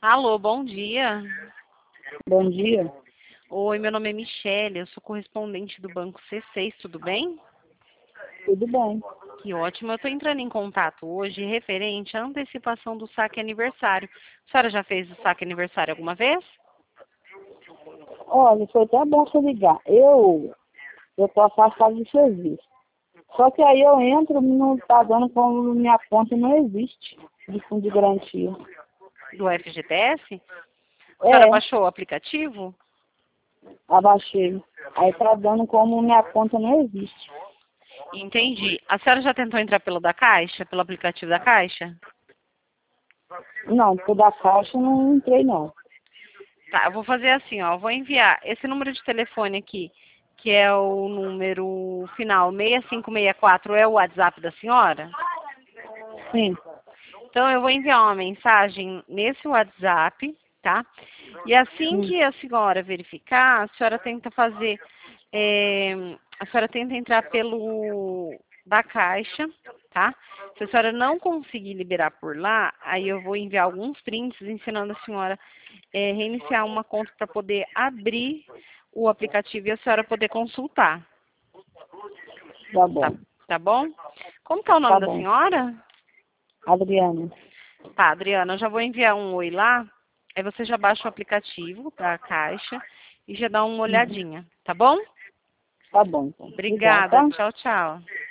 Alô, bom dia. Bom dia, Oi, meu nome é Michele, eu sou correspondente do Banco C6, tudo bem? tudo bem? Que ótimo, eu estou entrando em contato hoje referente à antecipação do saque aniversário. A senhora já fez o saque aniversário alguma vez? Olha, foi até bom você ligar. Eu tô afastado de serviço. Só que aí eu entro, não tá dando como minha conta não existe de fundo de garantia. Do FGTS? A senhora É, baixou o aplicativo? abaixei. Aí tá dando como minha conta não existe. Entendi. A senhora já tentou entrar pelo da Caixa, pelo aplicativo da Caixa? Não, por da caixa eu não entrei não. Tá, eu vou fazer assim, ó, eu vou enviar esse número de telefone aqui, que é o número final 6564, é o WhatsApp da senhora? Sim, Então, eu vou enviar uma mensagem nesse WhatsApp, tá? E assim sim, que a senhora verificar, a senhora tenta fazer, a senhora tenta entrar pelo da Caixa, tá? Se a senhora não conseguir liberar por lá, aí eu vou enviar alguns prints ensinando a senhora reiniciar uma conta para poder abrir o aplicativo e a senhora poder consultar, tá tá, bom, tá bom? Como que é o nome tá da bom. senhora? Adriana, Tá, Adriana, eu já vou enviar um oi lá. Aí você já baixa o aplicativo da Caixa e já dá uma uhum. olhadinha, tá bom? Tá bom então. Obrigada, Obrigada. tá? Tchau, tchau.